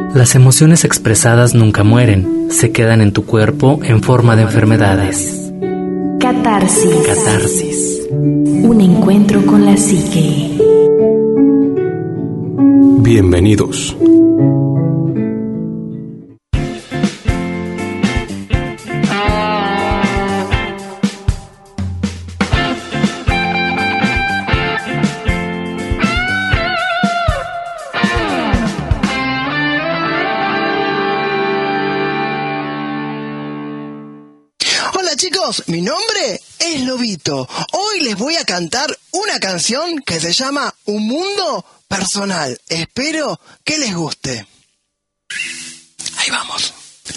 Las emociones expresadas nunca mueren, se quedan en tu cuerpo en forma de enfermedades. Catarsis. Catarsis. Un encuentro con la psique. Bienvenidos. Mi nombre es Lobito. Hoy les voy a cantar una canción que se llama Un Mundo Personal. Espero que les guste. Ahí vamos.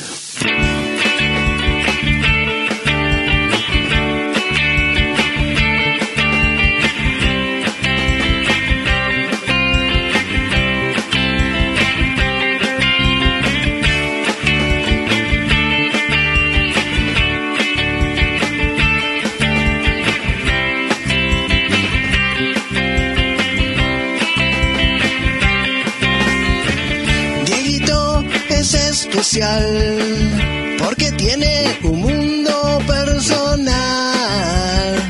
Especial porque tiene un mundo personal.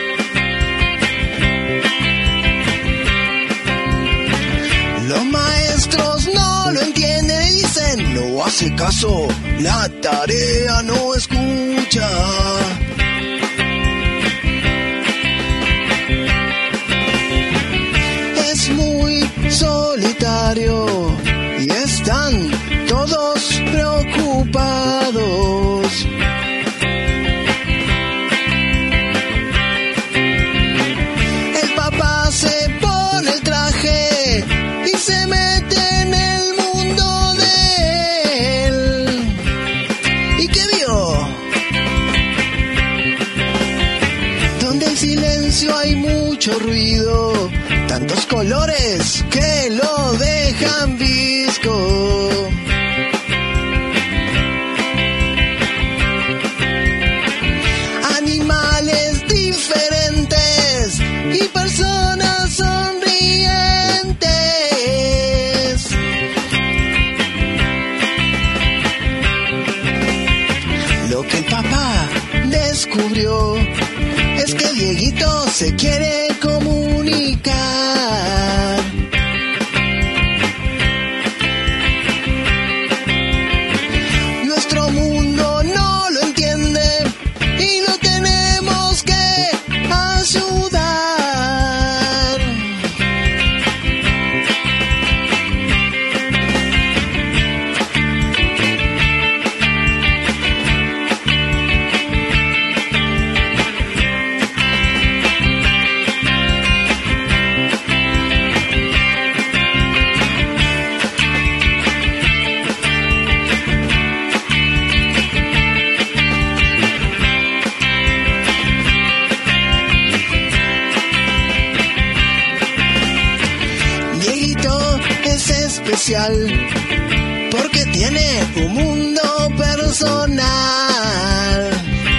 Los maestros no lo entienden y dicen no hace caso, la tarea no escucha. Es muy solitario y están todos preocupados. El papá se pone el traje y se mete en el mundo de él. ¿Y qué vio? Donde el silencio hay mucho ruido, tantos colores que lo dejan visco. Es que Dieguito se quiere comunicar. Nuestro mundo no lo entiende y lo tenemos que ayudar. Porque tiene un mundo personal.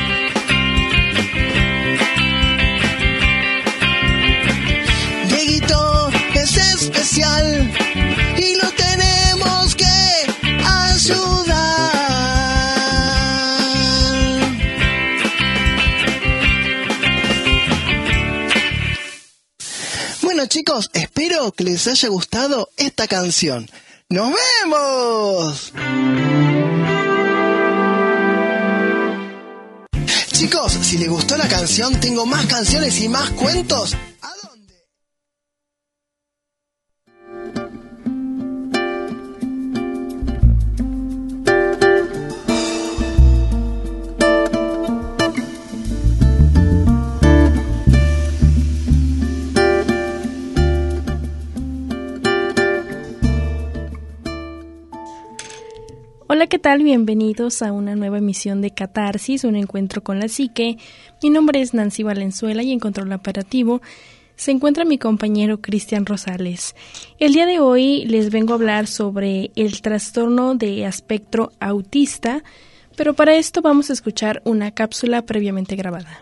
Dieguito es especial y lo tenemos que ayudar. Bueno, chicos, espero que les haya gustado esta canción. ¡Nos vemos! Chicos, si les gustó la canción, tengo más canciones y más cuentos. ¿A dónde? Hola, ¿qué tal? Bienvenidos a una nueva emisión de Catarsis, un encuentro con la psique. Mi nombre es Nancy Valenzuela y en control operativo se encuentra mi compañero Cristian Rosales. El día de hoy les vengo a hablar sobre el trastorno de espectro autista, pero para esto vamos a escuchar una cápsula previamente grabada.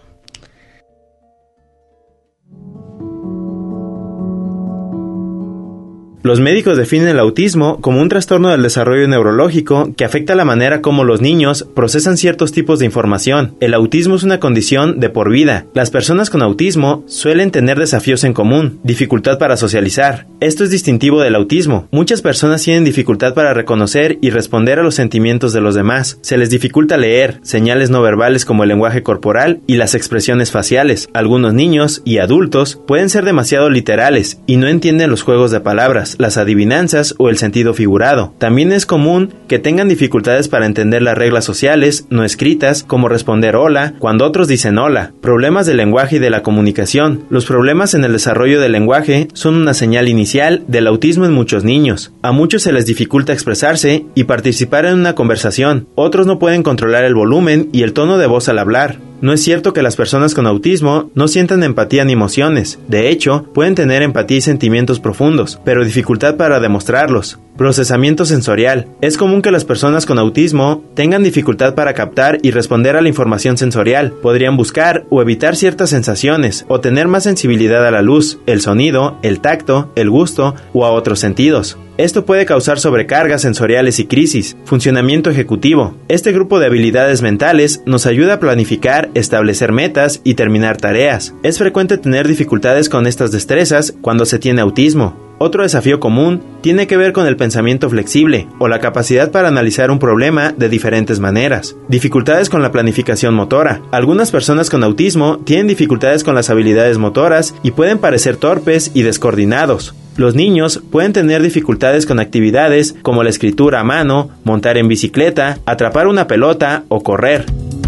Los médicos definen el autismo como un trastorno del desarrollo neurológico que afecta la manera como los niños procesan ciertos tipos de información. El autismo es una condición de por vida. Las personas con autismo suelen tener desafíos en común, dificultad para socializar. Esto es distintivo del autismo. Muchas personas tienen dificultad para reconocer y responder a los sentimientos de los demás. Se les dificulta leer señales no verbales como el lenguaje corporal y las expresiones faciales. Algunos niños y adultos pueden ser demasiado literales y no entienden los juegos de palabras, las adivinanzas o el sentido figurado. También es común que tengan dificultades para entender las reglas sociales no escritas, como responder hola cuando otros dicen hola. Problemas del lenguaje y de la comunicación. Los problemas en el desarrollo del lenguaje son una señal inicial del autismo en muchos niños. A muchos se les dificulta expresarse y participar en una conversación. Otros no pueden controlar el volumen y el tono de voz al hablar. No es cierto que las personas con autismo no sientan empatía ni emociones. De hecho, pueden tener empatía y sentimientos profundos, pero dificultad para demostrarlos. Procesamiento sensorial. Es común que las personas con autismo tengan dificultad para captar y responder a la información sensorial. Podrían buscar o evitar ciertas sensaciones, o tener más sensibilidad a la luz, el sonido, el tacto, el gusto o a otros sentidos. Esto puede causar sobrecargas sensoriales y crisis. Funcionamiento ejecutivo. Este grupo de habilidades mentales nos ayuda a planificar, establecer metas y terminar tareas. Es frecuente tener dificultades con estas destrezas cuando se tiene autismo. Otro desafío común tiene que ver con el pensamiento flexible o la capacidad para analizar un problema de diferentes maneras. Dificultades con la planificación motora. Algunas personas con autismo tienen dificultades con las habilidades motoras y pueden parecer torpes y descoordinados. Los niños pueden tener dificultades con actividades como la escritura a mano, montar en bicicleta, atrapar una pelota o correr.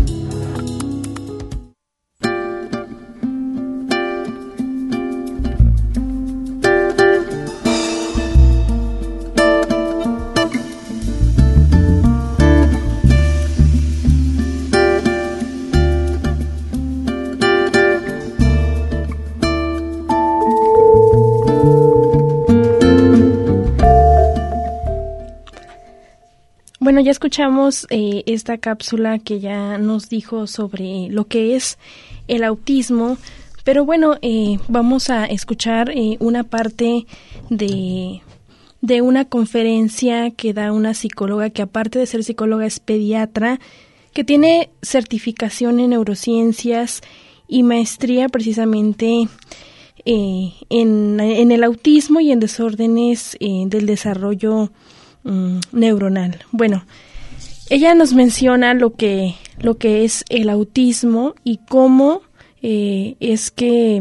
Bueno, ya escuchamos esta cápsula que ya nos dijo sobre lo que es el autismo, pero bueno, vamos a escuchar una parte de una conferencia que da una psicóloga que, aparte de ser psicóloga, es pediatra, que tiene certificación en neurociencias y maestría precisamente en el autismo y en desórdenes del desarrollo neuronal. Bueno, ella nos menciona lo que es el autismo y cómo es que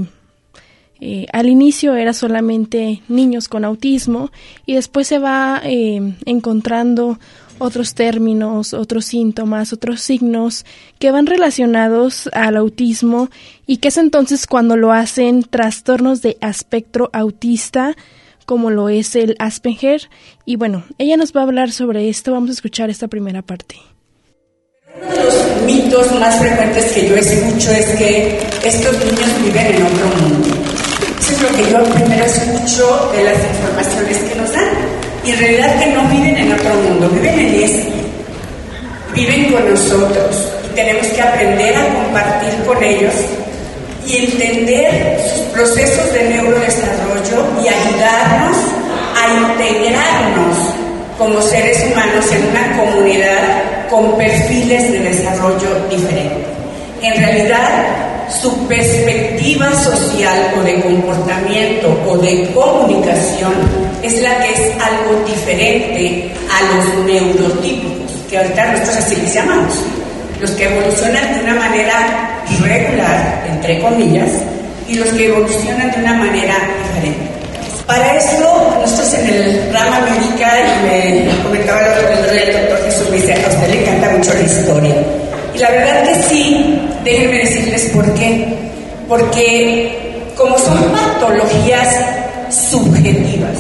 al inicio era solamente niños con autismo y después se va encontrando otros términos, otros síntomas, otros signos que van relacionados al autismo, y que es entonces cuando lo hacen trastornos de espectro autista, como lo es el Asperger. Y bueno, ella nos va a hablar sobre esto. Vamos a escuchar esta primera parte. Uno de los mitos más frecuentes que yo escucho es que estos niños viven en otro mundo. Eso es lo que yo primero escucho de las informaciones que nos dan. Y en realidad que no viven en otro mundo, viven en este. Viven con nosotros y tenemos que aprender a compartir con ellos y entender sus procesos de neurodesarrollo y ayudarnos a integrarnos como seres humanos en una comunidad con perfiles de desarrollo diferentes. En realidad, su perspectiva social o de comportamiento o de comunicación es la que es algo diferente a los neurotípicos, que ahorita nosotros así les llamamos, los que evolucionan de una manera regular, entre comillas, y los que evolucionan de una manera diferente. Para eso, nosotros en el rama médica, y me comentaba el doctor Jesús, me dice, a usted le encanta mucho la historia. Y la verdad que sí, déjenme decirles por qué. Porque como son patologías subjetivas,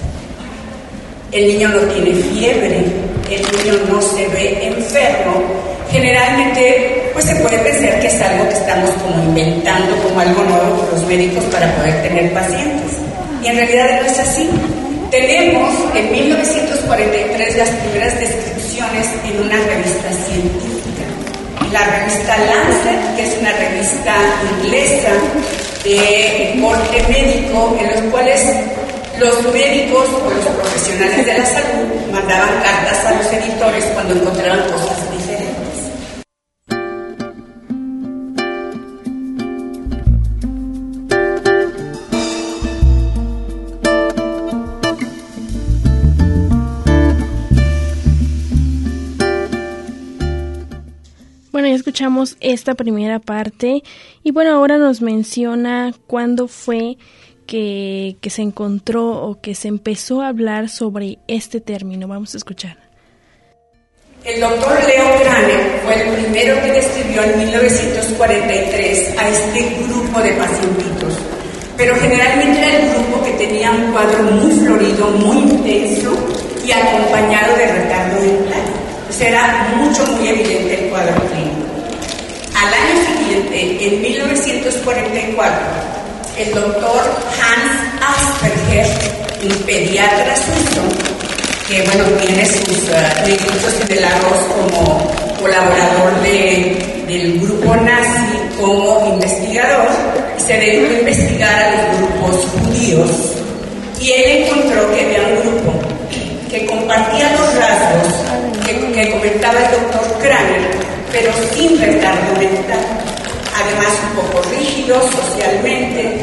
el niño no tiene fiebre, el niño no se ve enfermo, generalmente pues se puede pensar que es algo que estamos como inventando como algo nuevo los médicos para poder tener pacientes, y en realidad no es así. Tenemos en 1943 las primeras descripciones en una revista científica, la revista Lancet, que es una revista inglesa de corte médico, en los cuales Los médicos o los profesionales de la salud mandaban cartas a los editores cuando encontraban cosas diferentes. Bueno, ya escuchamos esta primera parte y bueno, ahora nos menciona cuándo fue que se encontró o que se empezó a hablar sobre este término. Vamos a escuchar. El doctor Leo Graner fue el primero que describió en 1943 a este grupo de pacientitos, pero generalmente era el grupo que tenía un cuadro muy florido, muy intenso y acompañado de retardo mental. Pues era muy evidente el cuadro clínico. Al año siguiente, en 1944, el doctor Hans Asperger, un pediatra suizo, que tiene sus negritos en el arroz como colaborador del grupo nazi, como investigador, se dedicó a investigar a los grupos judíos y él encontró que había un grupo que compartía los rasgos que comentaba el doctor Kramer, pero sin retardo mental. Además, un poco rígidos socialmente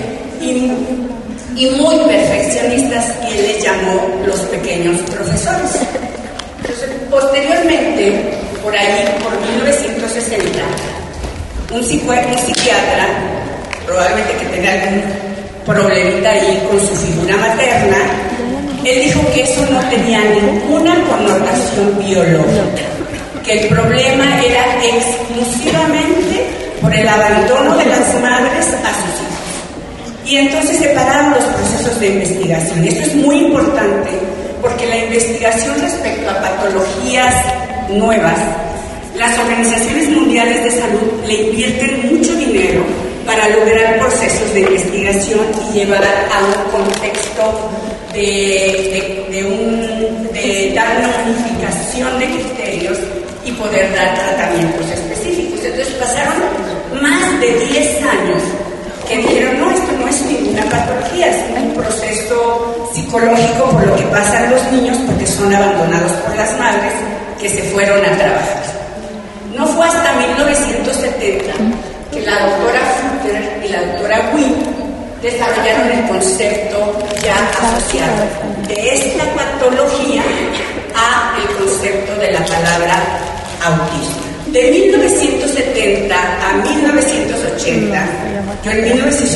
y muy perfeccionistas, y él les llamó los pequeños profesores. Entonces, posteriormente, por ahí, por 1960, un psiquiatra, probablemente que tenga algún problemita ahí con su figura materna, él dijo que eso no tenía ninguna connotación biológica, que el problema era exclusivamente por el abandono de las madres a sus hijos. Y entonces separaron los procesos de investigación. Esto es muy importante porque la investigación respecto a patologías nuevas, las organizaciones mundiales de salud le invierten mucho dinero para lograr procesos de investigación y llevar a un contexto de dar una unificación de criterios y poder dar tratamientos específicos. Entonces pasaron más de 10 años que dijeron, no, esto no es ninguna patología, es un proceso psicológico por lo que pasan los niños porque son abandonados por las madres que se fueron a trabajar. No fue hasta 1970 que la doctora Futter y la doctora Wynn desarrollaron el concepto ya asociado de esta patología a el concepto de la palabra autismo. De 1970 a 1980, yo en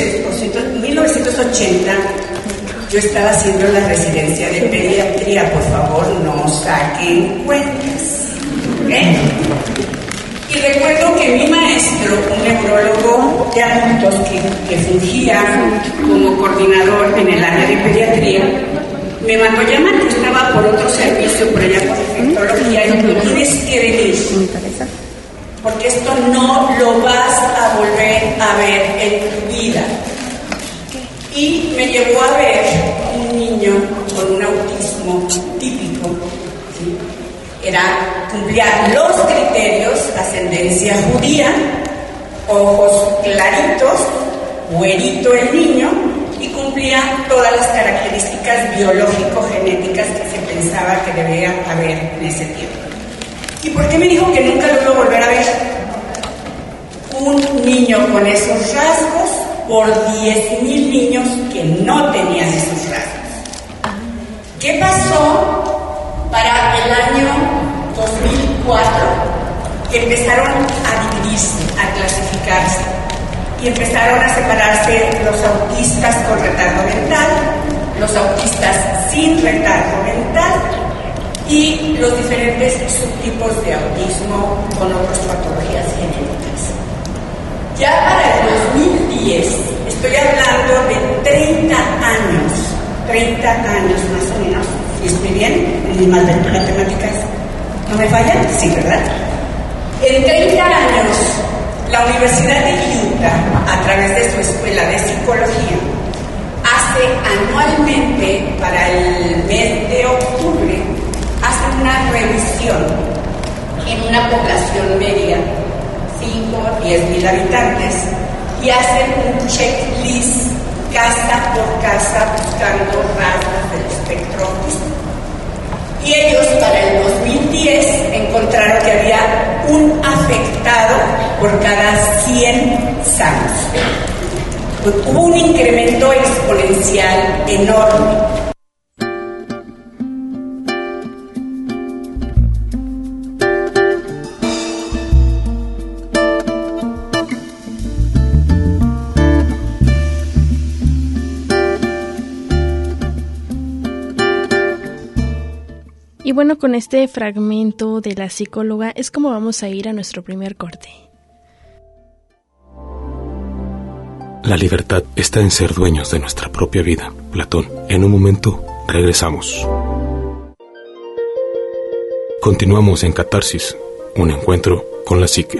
1980 yo estaba haciendo la residencia de pediatría, por favor no saquen cuentas, ¿okay? Y recuerdo que mi maestro, un neurólogo de adultos que fungía como coordinador en el área de pediatría, me mandó llamar. Yo estaba por otro servicio, por allá por infectología, y me dijo, tienes que venir, porque esto no lo vas a volver a ver en tu vida. Y me llevó a ver un niño con un autismo típico, ¿sí? Cumplía los criterios: ascendencia judía, ojos claritos, güerito el niño, y cumplía todas las características biológico-genéticas que se pensaba que debía haber en ese tiempo. ¿Y por qué me dijo que nunca lo iba a volver a ver? Un niño con esos rasgos por 10,000 niños que no tenían esos rasgos. ¿Qué pasó para el año 2004? Que empezaron a dividirse, a clasificarse, y empezaron a separarse los autistas con retardo mental, los autistas sin retardo mental y los diferentes subtipos de autismo con otras patologías genéticas. Ya para el 2010, estoy hablando de 30 años más o menos, ¿y estoy bien? ¿En mis matemáticas no me fallan? Sí, ¿verdad? En 30 años, la Universidad de Utah, a través de su escuela de psicología, hace anualmente, para el mes de octubre, hace una revisión en una población media, 5 o 10,000 habitantes, y hacen un checklist casa por casa buscando rasgos espectro autista. Y ellos para el 2010 encontraron que había un afectado por cada 100 sanos. Hubo un incremento exponencial enorme. Y bueno, con este fragmento de la psicóloga es como vamos a ir a nuestro primer corte. La libertad está en ser dueños de nuestra propia vida. Platón. En un momento, regresamos. Continuamos en Catarsis, un encuentro con la psique.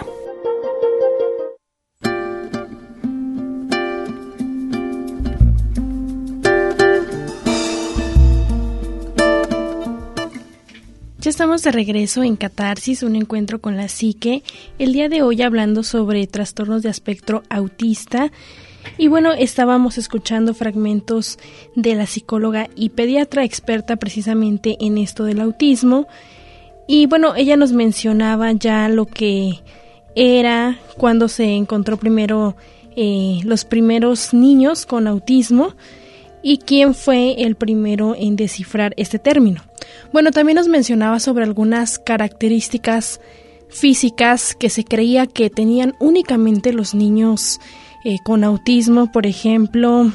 Ya estamos de regreso en Catarsis, un encuentro con la psique. El día de hoy hablando sobre trastornos de espectro autista. Y bueno, estábamos escuchando fragmentos de la psicóloga y pediatra experta precisamente en esto del autismo. Y bueno, ella nos mencionaba ya lo que era cuando se encontró primero los primeros niños con autismo y quién fue el primero en descifrar este término. Bueno, también nos mencionaba sobre algunas características físicas que se creía que tenían únicamente los niños con autismo. Por ejemplo,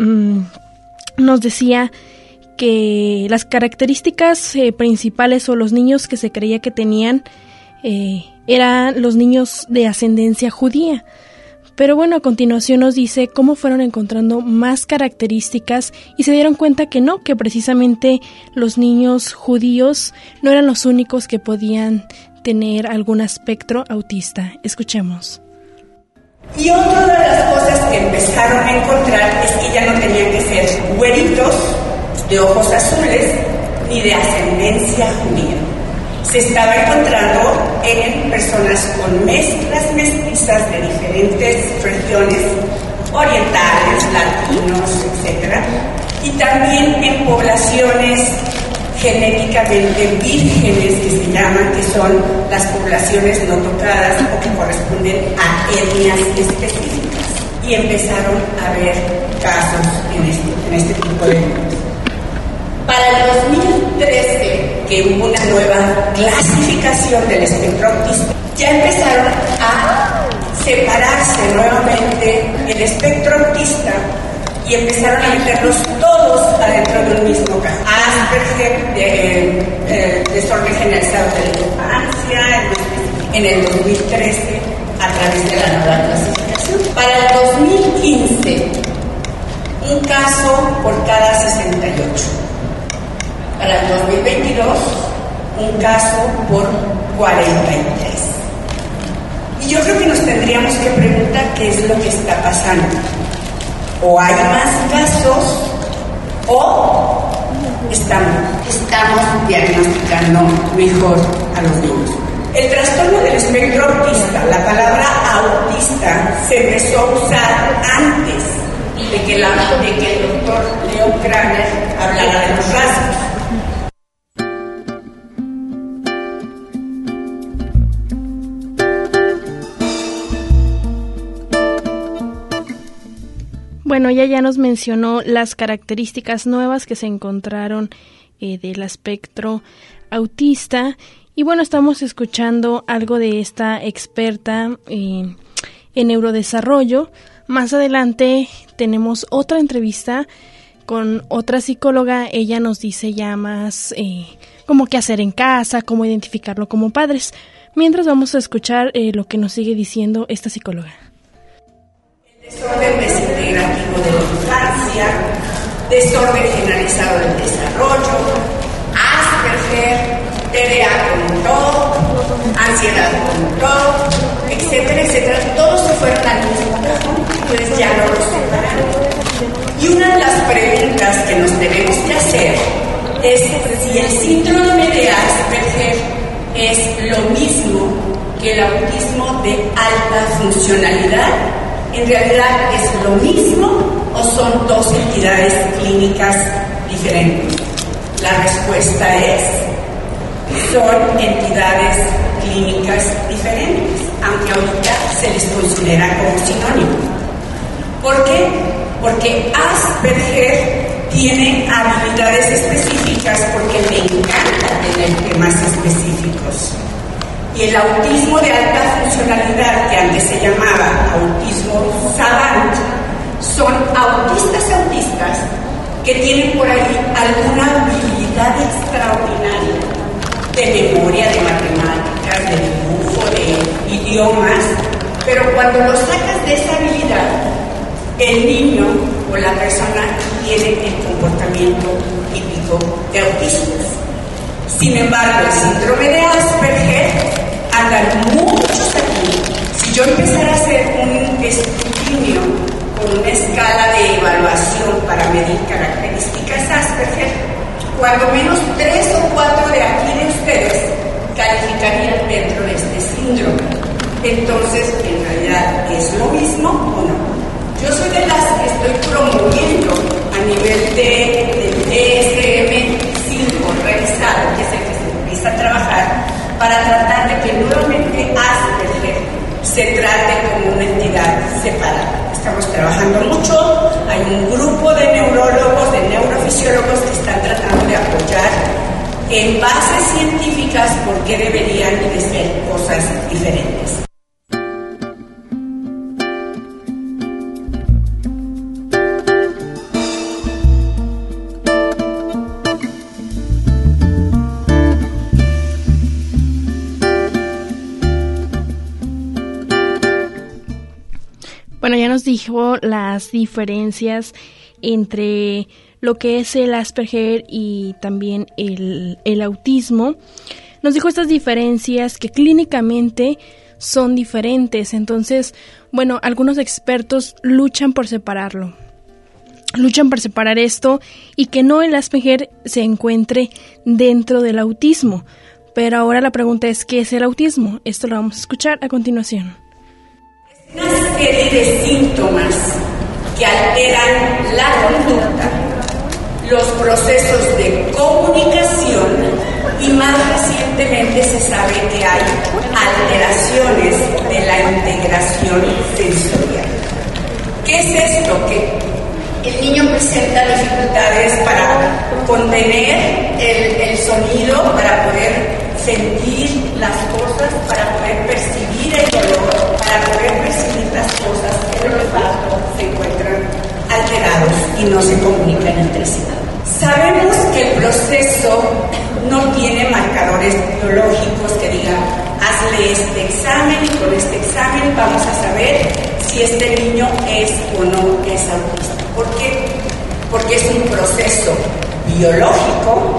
nos decía que las características principales o los niños que se creía que tenían eran los niños de ascendencia judía. Pero bueno, a continuación nos dice cómo fueron encontrando más características y se dieron cuenta que no, que precisamente los niños judíos no eran los únicos que podían tener algún espectro autista. Escuchemos. Y otra de las cosas que empezaron a encontrar es que ya no tenían que ser güeritos, de ojos azules, ni de ascendencia judía. Se estaba encontrando en personas con mezclas mestizas de diferentes regiones, orientales, latinos, etc. Y también en poblaciones genéticamente vírgenes, que se llaman, que son las poblaciones no tocadas o que corresponden a etnias específicas. Y empezaron a haber casos en este tipo de grupos. Para el 2013, que hubo una nueva clasificación del espectro autista, ya empezaron a separarse nuevamente el espectro autista y empezaron a meterlos todos adentro de un mismo caso. Asperger, desorden generalizado de la infancia, en el 2013, a través de la nueva clasificación. Para el 2015, un caso por cada 68. Para el 2022, un caso por 43. Y yo creo que nos tendríamos que preguntar qué es lo que está pasando. O hay más casos, o estamos diagnosticando mejor a los niños. El trastorno del espectro autista, la palabra autista, se empezó a usar antes de que el doctor Leo Kramer hablara de los rasgos. Bueno, ella ya nos mencionó las características nuevas que se encontraron del espectro autista. Y bueno, estamos escuchando algo de esta experta en neurodesarrollo. Más adelante tenemos otra entrevista con otra psicóloga. Ella nos dice ya más cómo qué hacer en casa, cómo identificarlo como padres. Mientras vamos a escuchar lo que nos sigue diciendo esta psicóloga. Desorden desintegrativo de la infancia, desorden generalizado del desarrollo, Asperger, TDA con todo, ansiedad con todo, etcétera, etcétera. Todos se fueron al mismo cajón, entonces ya no los separaron. Y una de las preguntas que nos tenemos que hacer es si el síndrome de Asperger es lo mismo que el autismo de alta funcionalidad. ¿En realidad es lo mismo o son dos entidades clínicas diferentes? La respuesta es: son entidades clínicas diferentes, aunque ahorita se les considera como sinónimo. ¿Por qué? Porque Asperger tiene habilidades específicas porque le encanta tener temas específicos. Y el autismo de alta funcionalidad, que antes se llamaba autismo savant, son autistas que tienen por ahí alguna habilidad extraordinaria de memoria, de matemáticas, de dibujo, de idiomas, pero cuando los sacas de esa habilidad, el niño o la persona tiene el comportamiento típico de autistas. Sin embargo, el síndrome de Asperger andan muchos aquí. Si yo empezara a hacer un escrutinio con una escala de evaluación para medir características Asperger, cuando menos 3 o 4 de aquí de ustedes calificarían dentro de este síndrome. Entonces, en realidad, ¿es lo mismo o no? Yo soy de las que estoy promoviendo a nivel de DSM-5 revisado, que es el que se empieza a trabajar, para tratar de que nuevamente Asperger se trate como una entidad separada. Estamos trabajando mucho, hay un grupo de neurólogos, de neurofisiólogos que están tratando de apoyar en bases científicas por qué deberían de ser cosas diferentes. Bueno, ya nos dijo las diferencias entre lo que es el Asperger y también el autismo. Nos dijo estas diferencias que clínicamente son diferentes. Entonces, bueno, algunos expertos luchan por separarlo. Luchan por separar esto y que no el Asperger se encuentre dentro del autismo. Pero ahora la pregunta es, ¿qué es el autismo? Esto lo vamos a escuchar a continuación. Una serie de síntomas que alteran la conducta, los procesos de comunicación y más recientemente se sabe que hay alteraciones de la integración sensorial. ¿Qué es esto? Que el niño presenta dificultades para contener el sonido, para poder sentir las cosas, para poder percibir el dolor, para poder percibir las cosas, el olfato, se encuentran alterados y no se comunican entre sí. Sabemos que el proceso no tiene marcadores biológicos que digan, hazle este examen y con este examen vamos a saber si este niño es o no es autista. ¿Por qué? Porque es un proceso biológico,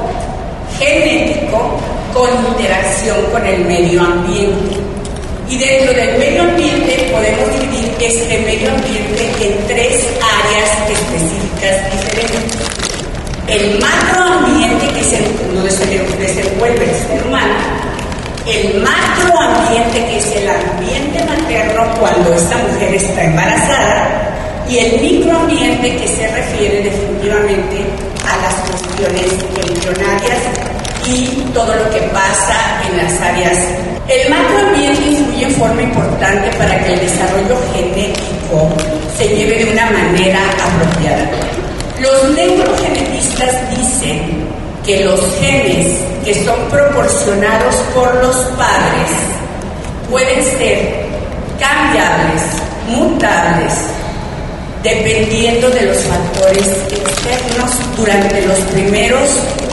genético, con interacción con el medio ambiente. Y dentro del medio ambiente podemos dividir este medio ambiente en 3 áreas específicas diferentes. El macroambiente, que es donde se desenvuelve el ser humano, el macroambiente, que es el ambiente materno cuando esta mujer está embarazada, y el microambiente, que se refiere definitivamente a las cuestiones embrionarias y todo lo que pasa en las áreas. El macroambiente influye en forma importante para que el desarrollo genético se lleve de una manera apropiada. Los neurogenetistas dicen que los genes que son proporcionados por los padres pueden ser cambiables, mutables, dependiendo de los factores externos durante los primeros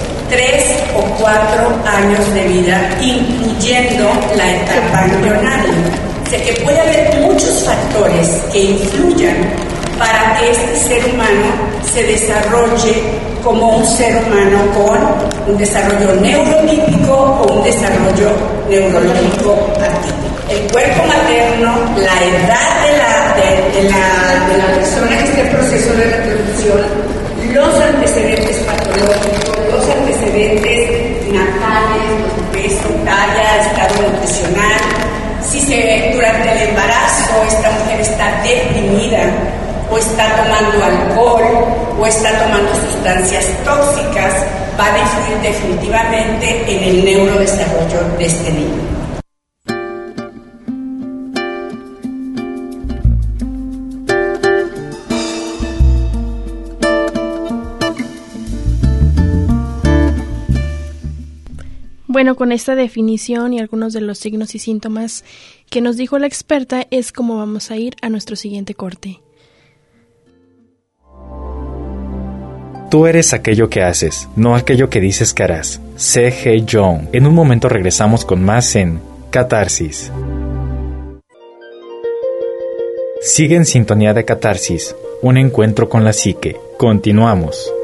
3 o 4 años de vida, incluyendo la etapa embrionaria. O sea que puede haber muchos factores que influyan para que este ser humano se desarrolle como un ser humano con un desarrollo neurotípico o un desarrollo neurológico atípico. El cuerpo materno, la edad de la persona que está en proceso de reproducción, los antecedentes patológicos, los antecedentes natales, los peso, talla, estado nutricional, si durante el embarazo esta mujer está deprimida, o está tomando alcohol, o está tomando sustancias tóxicas, van a influir definitivamente en el neurodesarrollo de este niño. Bueno, con esta definición y algunos de los signos y síntomas que nos dijo la experta es como vamos a ir a nuestro siguiente corte. Tú eres aquello que haces, no aquello que dices que harás. C.G. Jung. En un momento regresamos con más en Catarsis. Sigue en sintonía de Catarsis, un encuentro con la psique. Continuamos.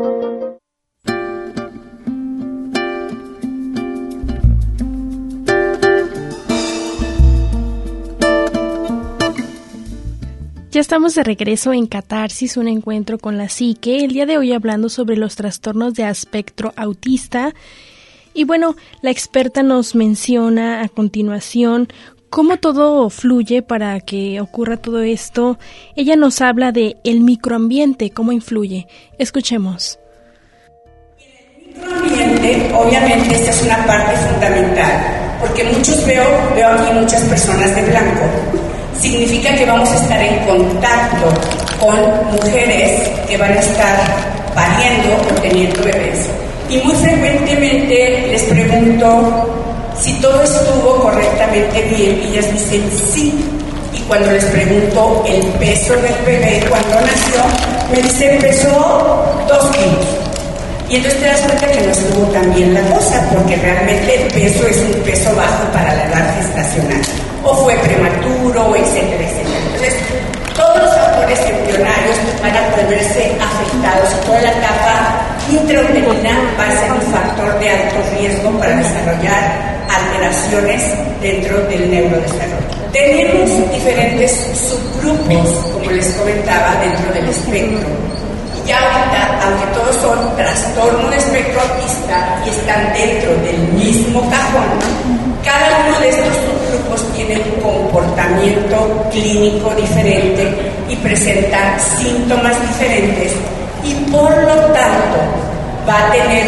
Ya estamos de regreso en Catarsis, un encuentro con la psique. El día de hoy hablando sobre los trastornos de espectro autista. Y bueno, la experta nos menciona a continuación cómo todo fluye para que ocurra todo esto. Ella nos habla de el microambiente, cómo influye. Escuchemos. El microambiente, obviamente, esta es una parte fundamental, porque veo aquí muchas personas de blanco. Significa que vamos a estar en contacto con mujeres que van a estar pariendo o teniendo bebés. Y muy frecuentemente les pregunto si todo estuvo correctamente bien y ellas dicen sí. Y cuando les pregunto el peso del bebé cuando nació, me dicen pesó 2 kilos. Y entonces te das cuenta que no estuvo tan bien la cosa, porque realmente el peso es un peso bajo para la edad gestacional. O fue prematuro, etcétera, etcétera. Entonces, todos los factores embrionarios van a poder verse afectados. Toda la etapa intrauterina va a ser un factor de alto riesgo para desarrollar alteraciones dentro del neurodesarrollo. Tenemos diferentes subgrupos, como les comentaba, dentro del espectro. Y ahorita, aunque todos son trastorno de espectro autista y están dentro del mismo cajón, cada uno de estos subgrupos tiene un comportamiento clínico diferente y presenta síntomas diferentes y por lo tanto va a tener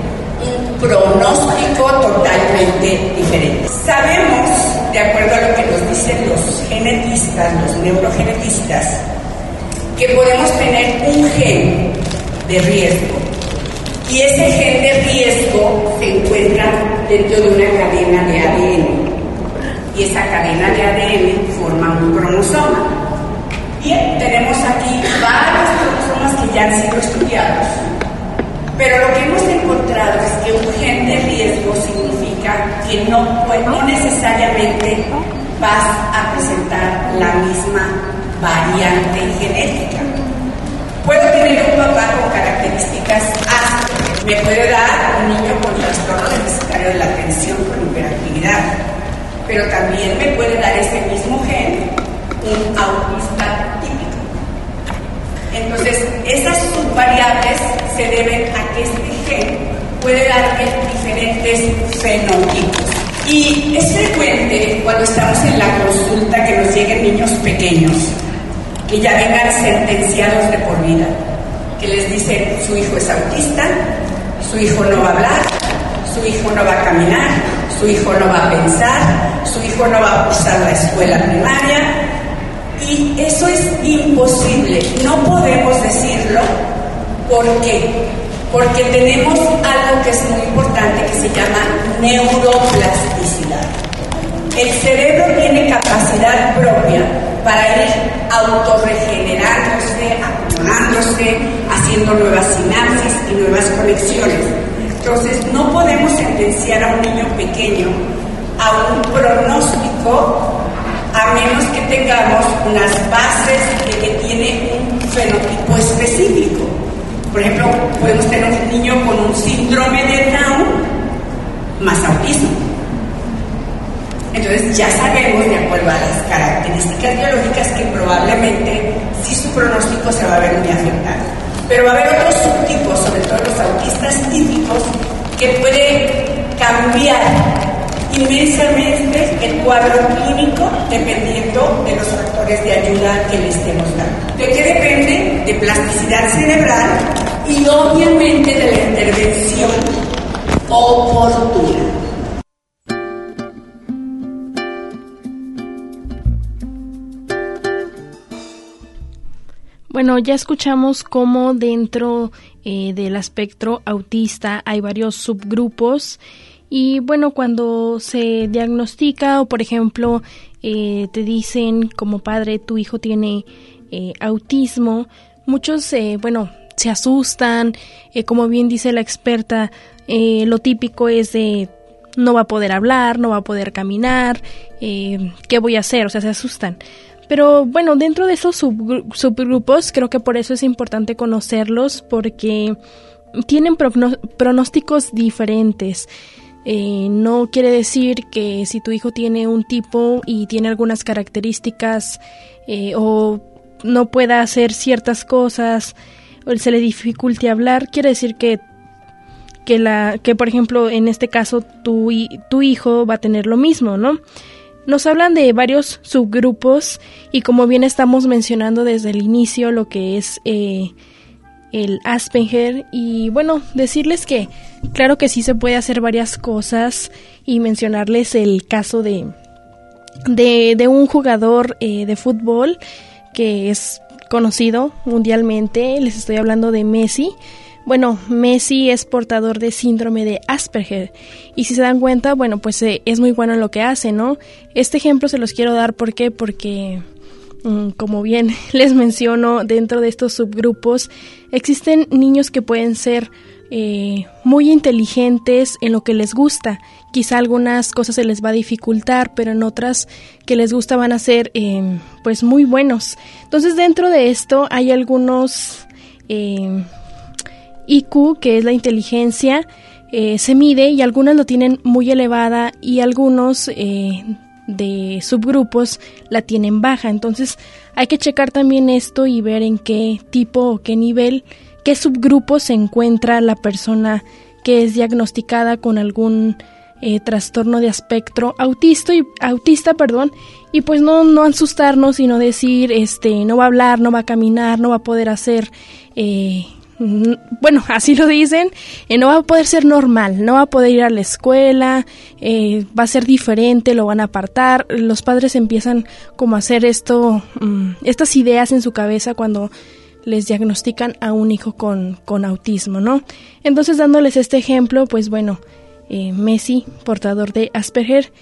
un pronóstico totalmente diferente. Sabemos, de acuerdo a lo que nos dicen los genetistas, los neurogenetistas, que podemos tener un gen de riesgo y ese gen de riesgo se encuentra dentro de una cadena de ADN y esa cadena de ADN forma un cromosoma. Bien, tenemos aquí varios cromosomas que ya han sido estudiados, pero lo que hemos encontrado es que un gen de riesgo significa que no necesariamente vas a presentar la misma variante genética. Puedo tener un papá con características Asperger, me puede dar un niño con trastorno deficitario de la atención con hiperactividad, pero también me puede dar ese mismo gen un autista típico. Entonces, esas subvariables se deben a que este gen puede darme diferentes fenotipos. Y es frecuente cuando estamos en la consulta que nos lleguen niños pequeños que ya vengan sentenciados de por vida, que les dicen su hijo es autista, su hijo no va a hablar, su hijo no va a caminar, su hijo no va a pensar, su hijo no va a usar la escuela primaria, y eso es imposible, no podemos decirlo. ¿Por qué? Porque tenemos algo que es muy importante que se llama neuroplasticidad. El cerebro tiene capacidad propia para ir autorregenerándose, acomodándose, haciendo nuevas sinapsis y nuevas conexiones. Entonces, no podemos sentenciar a un niño pequeño a un pronóstico a menos que tengamos unas bases de que tiene un fenotipo específico. Por ejemplo, podemos tener un niño con un síndrome de Down más autismo. Entonces ya sabemos, de acuerdo a las características biológicas, que probablemente sí su pronóstico se va a ver muy afectado. Pero va a haber otros subtipos, sobre todo los autistas típicos, que puede cambiar inmensamente el cuadro clínico dependiendo de los factores de ayuda que le estemos dando. ¿De qué depende? De plasticidad cerebral, y obviamente de la intervención oportuna. Bueno, ya escuchamos cómo dentro del espectro autista hay varios subgrupos y bueno, cuando se diagnostica o por ejemplo te dicen como padre tu hijo tiene autismo, muchos se asustan, como bien dice la experta, lo típico es de no va a poder hablar, no va a poder caminar, ¿qué voy a hacer? O sea, se asustan. Pero bueno, dentro de esos subgrupos, creo que por eso es importante conocerlos, porque tienen pronósticos diferentes. No quiere decir que si tu hijo tiene un tipo y tiene algunas características o no pueda hacer ciertas cosas o se le dificulte hablar, quiere decir que por ejemplo en este caso tu hijo va a tener lo mismo, ¿no? Nos hablan de varios subgrupos y como bien estamos mencionando desde el inicio lo que es el Asperger y bueno, decirles que claro que sí se puede hacer varias cosas y mencionarles el caso de un jugador de fútbol que es conocido mundialmente, les estoy hablando de Messi. Bueno, Messi es portador de síndrome de Asperger y si se dan cuenta, bueno, pues es muy bueno en lo que hace, ¿no? Este ejemplo se los quiero dar, ¿por qué? Porque, como bien les menciono, dentro de estos subgrupos existen niños que pueden ser muy inteligentes en lo que les gusta. Quizá algunas cosas se les va a dificultar, pero en otras que les gusta van a ser pues muy buenos. Entonces dentro de esto hay algunos IQ, que es la inteligencia, se mide y algunas lo tienen muy elevada y algunos de subgrupos la tienen baja. Entonces hay que checar también esto y ver en qué tipo o qué nivel, qué subgrupo se encuentra la persona que es diagnosticada con algún trastorno de espectro autista, y pues no asustarnos, sino decir, no va a hablar, no va a caminar, no va a poder hacer bueno, así lo dicen, no va a poder ser normal, no va a poder ir a la escuela, va a ser diferente, lo van a apartar. Los padres empiezan como a hacer estas ideas en su cabeza cuando les diagnostican a un hijo con autismo, ¿no? Entonces, dándoles este ejemplo, pues bueno, Messi, portador de Asperger,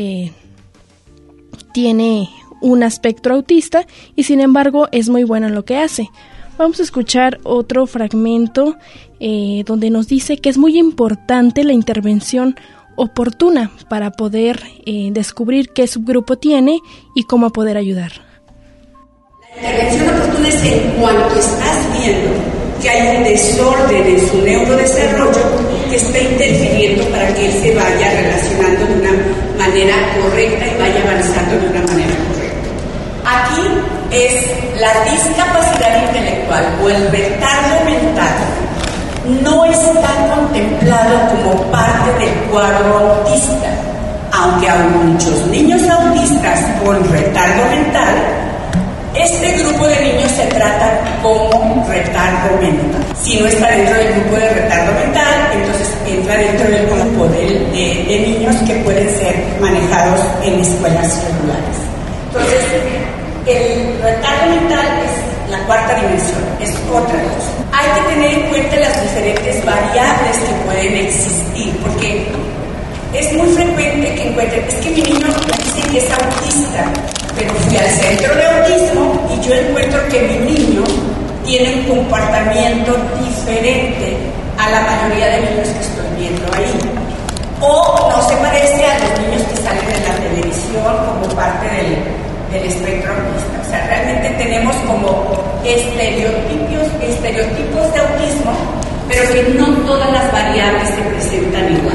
tiene un espectro autista y sin embargo es muy bueno en lo que hace. Vamos a escuchar otro fragmento donde nos dice que es muy importante la intervención oportuna para poder descubrir qué subgrupo tiene y cómo poder ayudar. La intervención oportuna es en cuanto estás viendo que hay un desorden en su neurodesarrollo que está interfiriendo para que él se vaya relacionando de una manera correcta y vaya avanzando de una manera correcta. Aquí es la discapacidad intelectual o el retardo mental no está contemplado como parte del cuadro autista, aunque hay muchos niños autistas con retardo mental. Este grupo de niños se trata como retardo mental. Si no está dentro del grupo de retardo mental, entonces entra dentro del grupo de niños que pueden ser manejados en escuelas regulares. Entonces, el retardo mental es la cuarta dimensión, es otra cosa. Hay que tener en cuenta las diferentes variables que pueden existir, porque es muy frecuente que encuentren, es que mi niño me dice que es autista, pero fui al centro de autismo y yo encuentro que mi niño tiene un comportamiento diferente a la mayoría de niños que estoy viendo ahí. O no se parece a los niños que salen en la televisión como parte del espectro autista. O sea, realmente tenemos como estereotipos de autismo, pero que no todas las variables se presentan igual.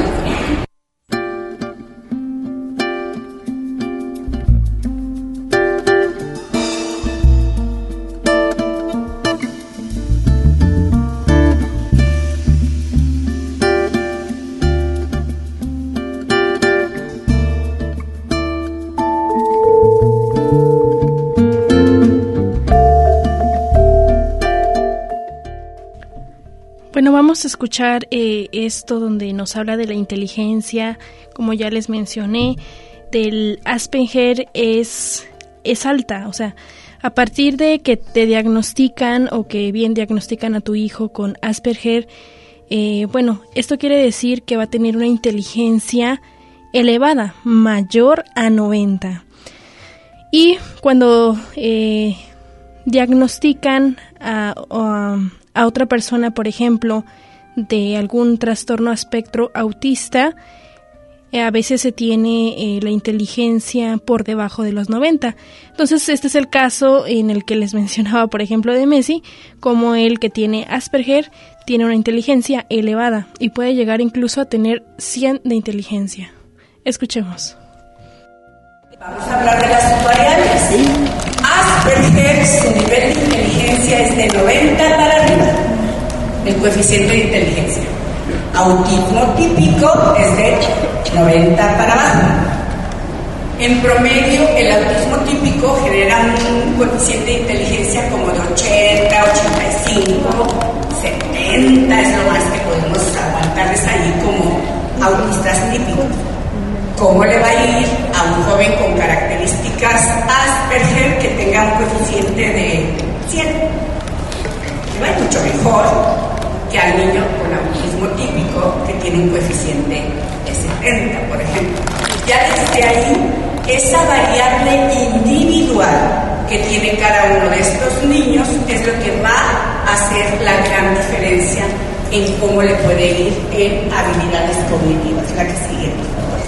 acabamos de escuchar esto donde nos habla de la inteligencia, como ya les mencioné, del Asperger es alta, o sea, a partir de que te diagnostican o que bien diagnostican a tu hijo con Asperger, bueno, esto quiere decir que va a tener una inteligencia elevada, mayor a 90. Y cuando diagnostican a otra persona, por ejemplo, de algún trastorno espectro autista, a veces se tiene la inteligencia por debajo de los 90. Entonces, este es el caso en el que les mencionaba, por ejemplo, de Messi, como el que tiene Asperger tiene una inteligencia elevada y puede llegar incluso a tener 100 de inteligencia. Escuchemos. Vamos a hablar de las subvariables, ¿sí? Asperger, su nivel de inteligencia es de 90 para arriba, el coeficiente de inteligencia. Autismo típico es de 90 para abajo. En promedio, el autismo típico genera un coeficiente de inteligencia como de 80, 85, 70 es lo más que podemos aguantarles ahí como autistas típicos. ¿Cómo le va a ir a un joven con características Asperger que tenga un coeficiente de 100? Le va a ir mucho mejor que al niño con autismo típico que tiene un coeficiente de 70, por ejemplo. Ya desde ahí, esa variable individual que tiene cada uno de estos niños es lo que va a hacer la gran diferencia en cómo le puede ir en habilidades cognitivas. La que sigue, por favor.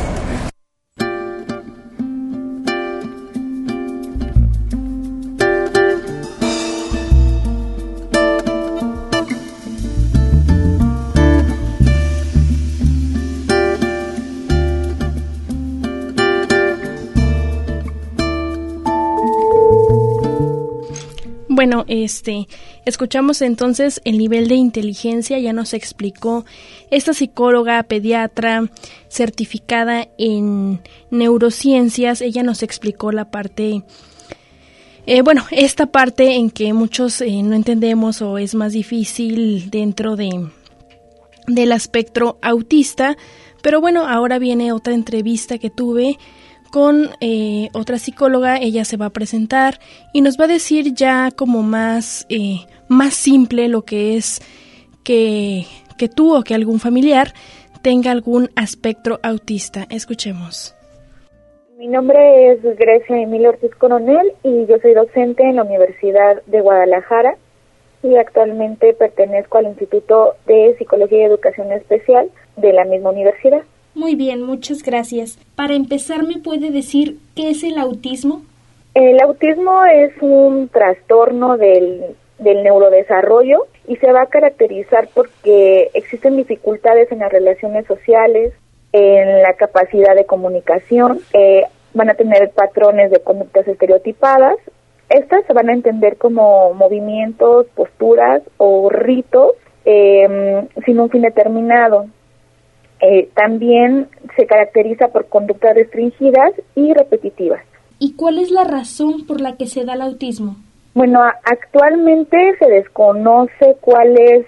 Bueno, escuchamos entonces el nivel de inteligencia, ya nos explicó esta psicóloga pediatra certificada en neurociencias, ella nos explicó la parte, esta parte en que muchos no entendemos o es más difícil dentro del espectro autista, pero bueno, ahora viene otra entrevista que tuve con otra psicóloga. Ella se va a presentar y nos va a decir ya como más simple lo que es que tú o que algún familiar tenga algún espectro autista. Escuchemos. Mi nombre es Grecia Emilia Ortiz Coronel y yo soy docente en la Universidad de Guadalajara y actualmente pertenezco al Instituto de Psicología y Educación Especial de la misma universidad. Muy bien, muchas gracias. Para empezar, ¿me puede decir qué es el autismo? El autismo es un trastorno del neurodesarrollo y se va a caracterizar porque existen dificultades en las relaciones sociales, en la capacidad de comunicación, van a tener patrones de conductas estereotipadas. Estas se van a entender como movimientos, posturas o ritos sin un fin determinado. También se caracteriza por conductas restringidas y repetitivas. ¿Y cuál es la razón por la que se da el autismo? Bueno, actualmente se desconoce cuál es,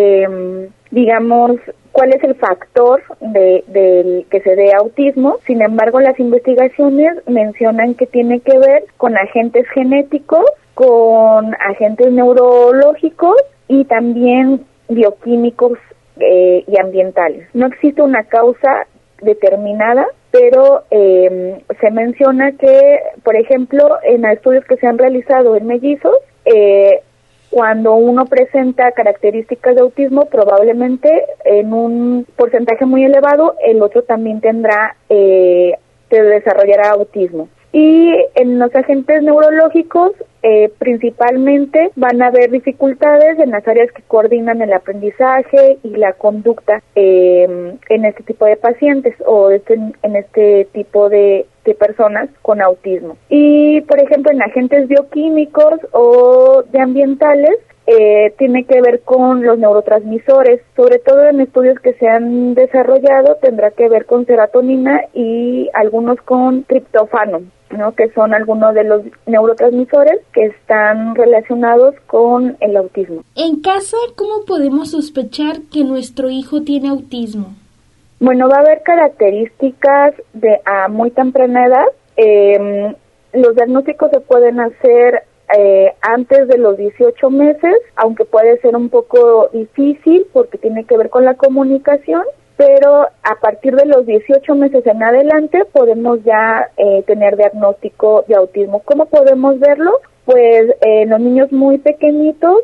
cuál es el factor del que se dé autismo. Sin embargo, las investigaciones mencionan que tiene que ver con agentes genéticos, con agentes neurológicos y también bioquímicos y ambientales. No existe una causa determinada, pero se menciona que, por ejemplo, en estudios que se han realizado en mellizos, cuando uno presenta características de autismo, probablemente en un porcentaje muy elevado, el otro también desarrollará autismo. Y en los agentes neurológicos, principalmente van a haber dificultades en las áreas que coordinan el aprendizaje y la conducta en este tipo de pacientes o en este tipo de personas con autismo. Y, por ejemplo, en agentes bioquímicos o de ambientales, tiene que ver con los neurotransmisores, sobre todo en estudios que se han desarrollado tendrá que ver con serotonina y algunos con triptófano, ¿no? Que son algunos de los neurotransmisores que están relacionados con el autismo. En casa, ¿cómo podemos sospechar que nuestro hijo tiene autismo? Bueno, va a haber características a muy temprana edad. Los diagnósticos se pueden hacer antes de los 18 meses, aunque puede ser un poco difícil porque tiene que ver con la comunicación, pero a partir de los 18 meses en adelante podemos ya tener diagnóstico de autismo. ¿Cómo podemos verlo? Pues los niños muy pequeñitos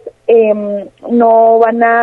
no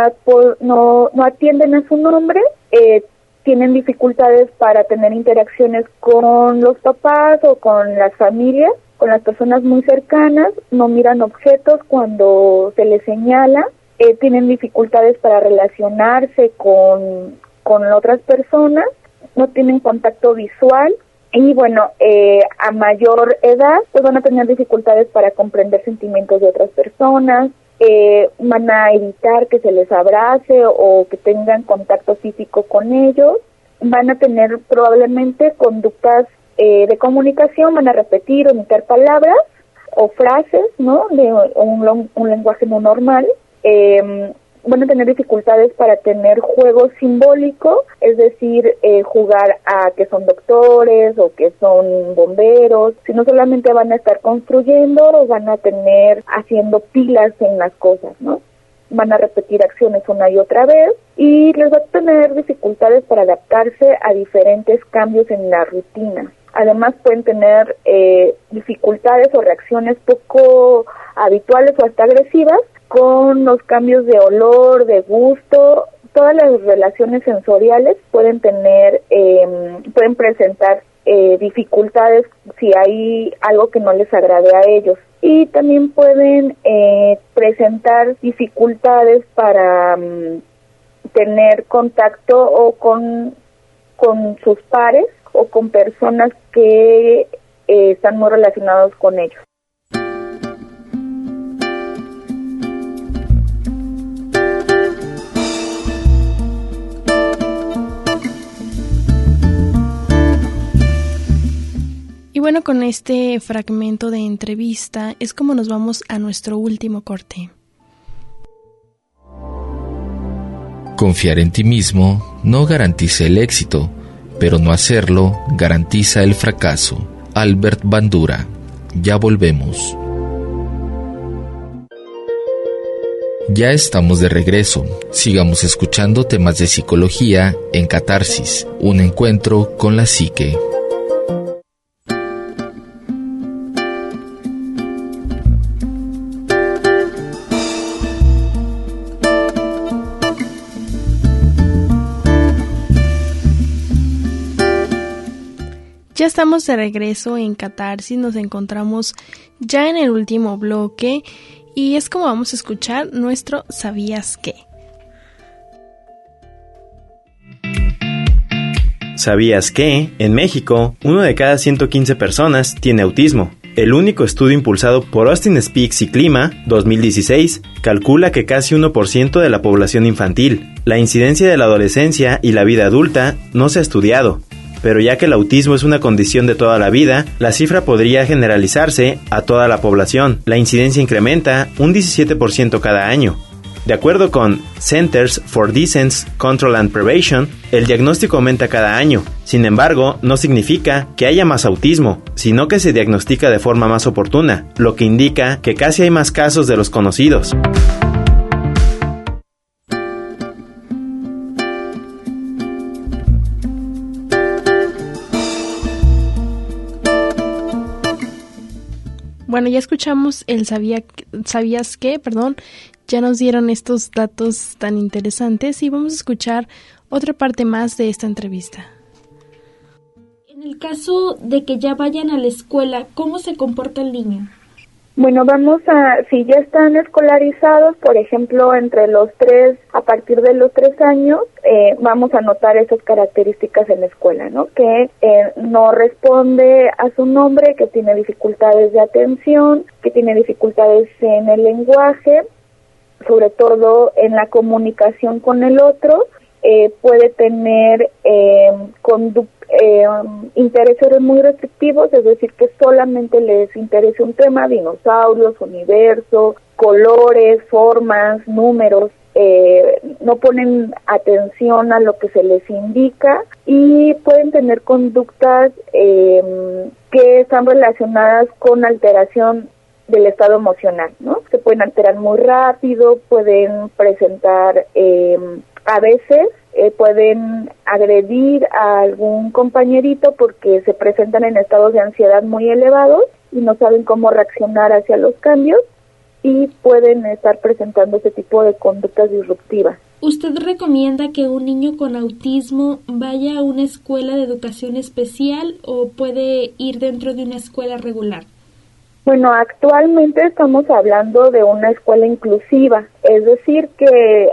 atienden a su nombre, tienen dificultades para tener interacciones con los papás o con las familias, con las personas muy cercanas, no miran objetos cuando se les señala, tienen dificultades para relacionarse con otras personas, no tienen contacto visual y bueno, a mayor edad pues van a tener dificultades para comprender sentimientos de otras personas, van a evitar que se les abrace o que tengan contacto físico con ellos, van a tener probablemente conductas de comunicación, van a repetir o imitar palabras o frases, ¿no? De un lenguaje no normal. Van a tener dificultades para tener juegos simbólicos, es decir, jugar a que son doctores o que son bomberos, sino solamente van a estar construyendo o van a tener haciendo pilas en las cosas, ¿no? Van a repetir acciones una y otra vez y les va a tener dificultades para adaptarse a diferentes cambios en la rutina. Además pueden tener dificultades o reacciones poco habituales o hasta agresivas con los cambios de olor, de gusto. Todas las relaciones sensoriales pueden presentar dificultades si hay algo que no les agrade a ellos. Y también pueden presentar dificultades para tener contacto o con sus pares o con personas que están muy relacionados con ellos. Y bueno, con este fragmento de entrevista es como nos vamos a nuestro último corte. Confiar en ti mismo no garantiza el éxito, pero no hacerlo garantiza el fracaso. Albert Bandura. Ya volvemos. Ya estamos de regreso. Sigamos escuchando temas de psicología en Catarsis, un encuentro con la psique. Ya estamos de regreso en Catarsis, nos encontramos ya en el último bloque y es como vamos a escuchar nuestro ¿Sabías qué? ¿Sabías que, en México, 1 de cada 115 personas tiene autismo? El único estudio impulsado por Austin Speaks y Clima, 2016, calcula que casi 1% de la población infantil. La incidencia de la adolescencia y la vida adulta no se ha estudiado, pero ya que el autismo es una condición de toda la vida, la cifra podría generalizarse a toda la población. La incidencia incrementa un 17% cada año. De acuerdo con Centers for Disease Control and Prevention, el diagnóstico aumenta cada año. Sin embargo, no significa que haya más autismo, sino que se diagnostica de forma más oportuna, lo que indica que casi hay más casos de los conocidos. Bueno, ya escuchamos el ¿Sabías qué? Ya nos dieron estos datos tan interesantes y vamos a escuchar otra parte más de esta entrevista. En el caso de que ya vayan a la escuela, ¿cómo se comporta el niño? Bueno, si ya están escolarizados, por ejemplo, a partir de los 3 años, vamos a notar esas características en la escuela, ¿no? Que no responde a su nombre, que tiene dificultades de atención, que tiene dificultades en el lenguaje, sobre todo en la comunicación con el otro, puede tener intereses muy restrictivos, es decir, que solamente les interesa un tema, dinosaurios, universo, colores, formas, números, no ponen atención a lo que se les indica y pueden tener conductas que están relacionadas con alteración del estado emocional, ¿no? Se pueden alterar muy rápido, pueden presentar, a veces pueden agredir a algún compañerito porque se presentan en estados de ansiedad muy elevados y no saben cómo reaccionar hacia los cambios y pueden estar presentando ese tipo de conductas disruptivas. ¿Usted recomienda que un niño con autismo vaya a una escuela de educación especial o puede ir dentro de una escuela regular? Bueno, actualmente estamos hablando de una escuela inclusiva, es decir, que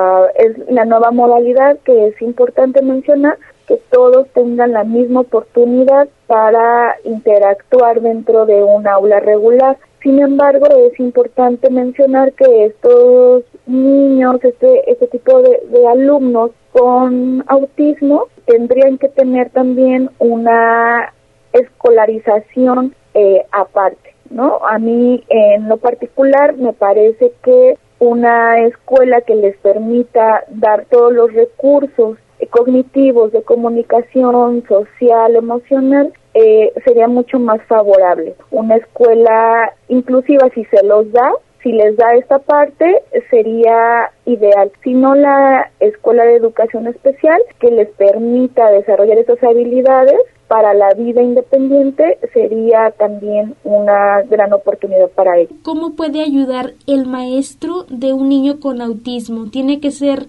es la nueva modalidad que es importante mencionar, que todos tengan la misma oportunidad para interactuar dentro de un aula regular. Sin embargo, es importante mencionar que estos niños, este tipo de alumnos con autismo, tendrían que tener también una escolarización aparte, ¿no? A mí, en lo particular, me parece que una escuela que les permita dar todos los recursos cognitivos, de comunicación, social, emocional, sería mucho más favorable. Una escuela inclusiva, si se los da, si les da esta parte, sería ideal. Si no, la escuela de educación especial, que les permita desarrollar esas habilidades para la vida independiente, sería también una gran oportunidad para ellos. ¿Cómo puede ayudar el maestro de un niño con autismo? ¿Tiene que ser,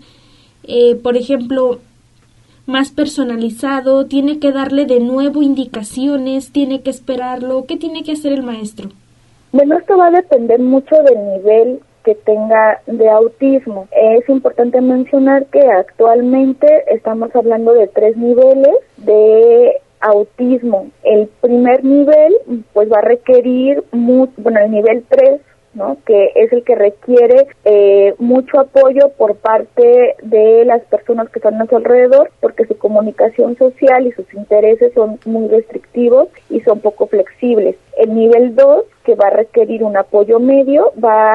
por ejemplo, más personalizado? ¿Tiene que darle de nuevo indicaciones? ¿Tiene que esperarlo? ¿Qué tiene que hacer el maestro? Bueno, esto va a depender mucho del nivel que tenga de autismo. Es importante mencionar que actualmente estamos hablando de 3 niveles de autismo. El primer nivel pues va a requerir el nivel 3, ¿no? Que es el que requiere mucho apoyo por parte de las personas que están a su alrededor, porque su comunicación social y sus intereses son muy restrictivos y son poco flexibles. El nivel 2, que va a requerir un apoyo medio,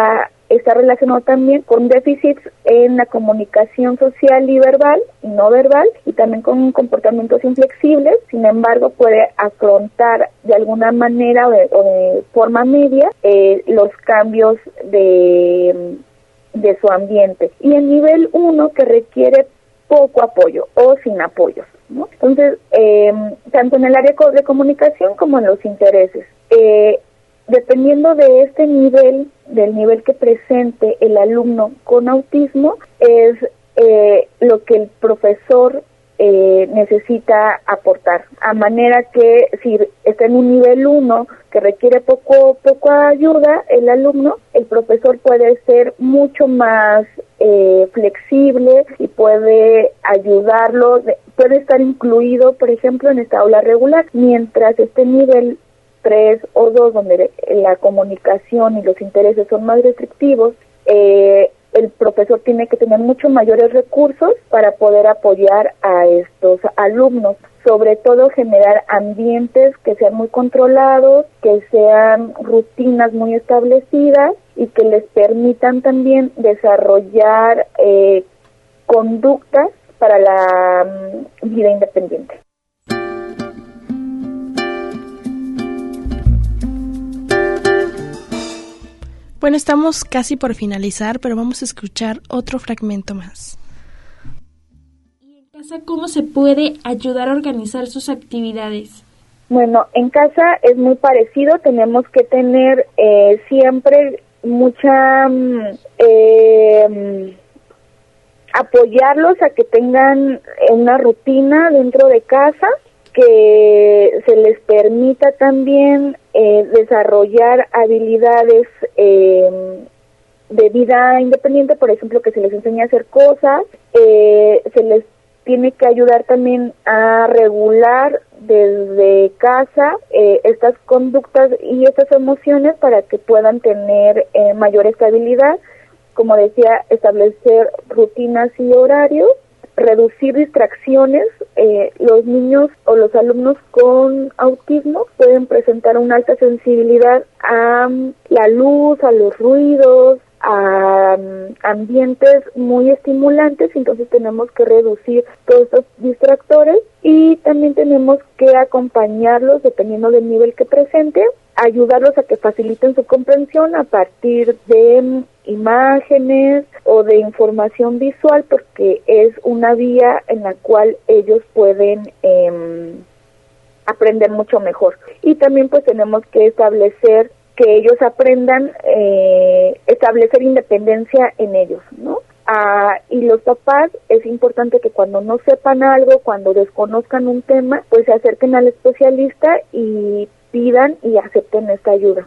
está relacionado también con déficits en la comunicación social y verbal y no verbal, y también con comportamientos inflexibles. Sin embargo, puede afrontar de alguna manera o de forma media los cambios de su ambiente. Y el nivel 1, que requiere poco apoyo o sin apoyos, ¿no? Entonces, tanto en el área de comunicación como en los intereses. Dependiendo de este nivel, del nivel que presente el alumno con autismo, es lo que el profesor necesita aportar. A manera que si está en un nivel 1 que requiere poca ayuda, el alumno, el profesor puede ser mucho más flexible y puede ayudarlo, puede estar incluido, por ejemplo, en esta aula regular, mientras este nivel 3 o 2, donde la comunicación y los intereses son más restrictivos, el profesor tiene que tener mucho mayores recursos para poder apoyar a estos alumnos, sobre todo generar ambientes que sean muy controlados, que sean rutinas muy establecidas y que les permitan también desarrollar conductas para la vida independiente. Bueno, estamos casi por finalizar, pero vamos a escuchar otro fragmento más. ¿Y en casa cómo se puede ayudar a organizar sus actividades? Bueno, en casa es muy parecido. Tenemos que tener siempre mucha apoyarlos a que tengan una rutina dentro de casa, que se les permita también desarrollar habilidades de vida independiente, por ejemplo, que se les enseñe a hacer cosas, se les tiene que ayudar también a regular desde casa estas conductas y estas emociones para que puedan tener mayor estabilidad. como decía, establecer rutinas y horarios, reducir distracciones. Los niños o los alumnos con autismo pueden presentar una alta sensibilidad a la luz, a los ruidos, a ambientes muy estimulantes, entonces tenemos que reducir todos estos distractores y también tenemos que acompañarlos dependiendo del nivel que presente, ayudarlos a que faciliten su comprensión a partir de imágenes o de información visual, porque es una vía en la cual ellos pueden aprender mucho mejor. Y también pues tenemos que establecer que ellos aprendan, establecer independencia en ellos, ¿no? Y los papás, es importante que cuando no sepan algo, cuando desconozcan un tema, pues se acerquen al especialista y pidan y acepten esta ayuda.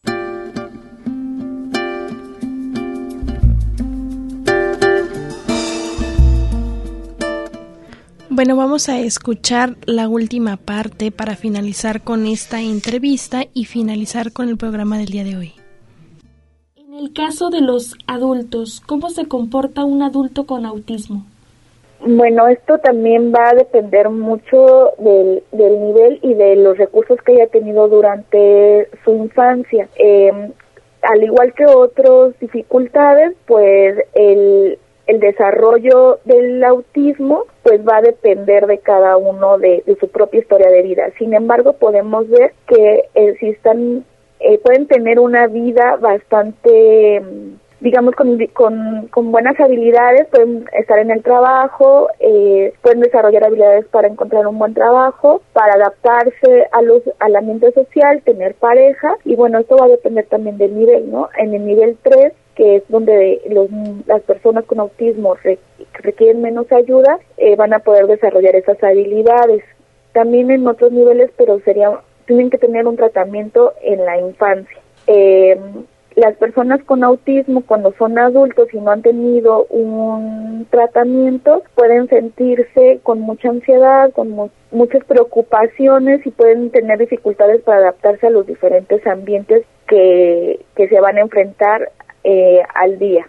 Bueno, vamos a escuchar la última parte para finalizar con esta entrevista y finalizar con el programa del día de hoy. En el caso de los adultos, ¿cómo se comporta un adulto con autismo? Bueno, esto también va a depender mucho del nivel y de los recursos que haya tenido durante su infancia. Al igual que otras dificultades, pues el desarrollo del autismo pues va a depender de cada uno de su propia historia de vida. Sin embargo, podemos ver que pueden tener una vida bastante, digamos, con buenas habilidades, pueden estar en el trabajo, pueden desarrollar habilidades para encontrar un buen trabajo, para adaptarse al ambiente social, tener pareja, y bueno, esto va a depender también del nivel, ¿no? En el nivel 3, que es donde las personas con autismo requieren menos ayuda, van a poder desarrollar esas habilidades. También en otros niveles, pero tienen que tener un tratamiento en la infancia. Las personas con autismo, cuando son adultos y no han tenido un tratamiento, pueden sentirse con mucha ansiedad, con muchas preocupaciones y pueden tener dificultades para adaptarse a los diferentes ambientes que se van a enfrentar al día.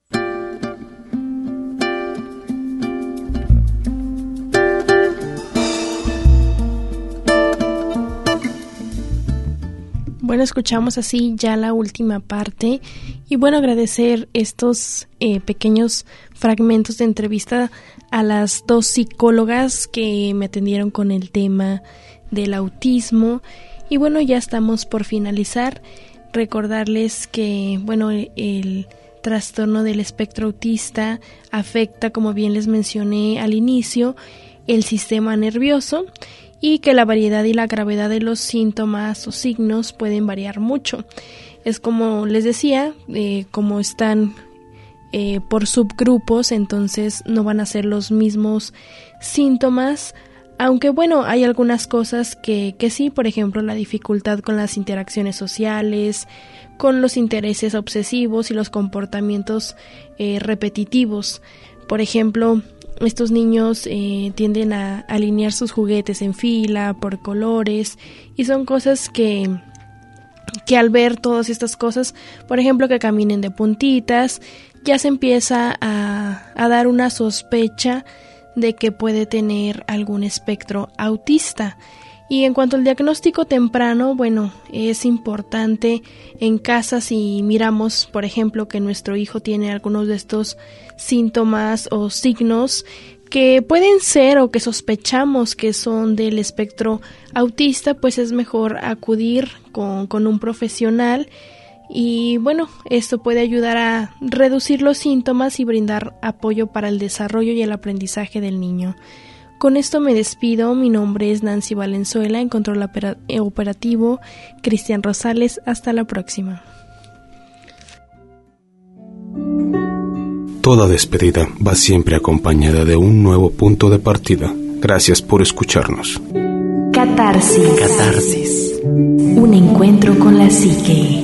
Bueno, escuchamos así ya la última parte y bueno, agradecer estos pequeños fragmentos de entrevista a las dos psicólogas que me atendieron con el tema del autismo y bueno, ya estamos por finalizar. Recordarles que, bueno, el trastorno del espectro autista afecta, como bien les mencioné al inicio, el sistema nervioso y que la variedad y la gravedad de los síntomas o signos pueden variar mucho. Es como les decía, como están por subgrupos, entonces no van a ser los mismos síntomas. Aunque bueno, hay algunas cosas que sí, por ejemplo, la dificultad con las interacciones sociales, con los intereses obsesivos y los comportamientos repetitivos. Por ejemplo, estos niños tienden a alinear sus juguetes en fila, por colores, y son cosas que al ver todas estas cosas, por ejemplo, que caminen de puntitas, ya se empieza a dar una sospecha de que puede tener algún espectro autista. Y en cuanto al diagnóstico temprano, bueno, es importante en casa si miramos, por ejemplo, que nuestro hijo tiene algunos de estos síntomas o signos que pueden ser o que sospechamos que son del espectro autista, pues es mejor acudir con un profesional. Y bueno, esto puede ayudar a reducir los síntomas y brindar apoyo para el desarrollo y el aprendizaje del niño. Con esto me despido. Mi nombre es Nancy Valenzuela, en control operativo Cristian Rosales. Hasta la próxima. Toda despedida va siempre acompañada de un nuevo punto de partida. Gracias por escucharnos. Catarsis. Un encuentro con la psique.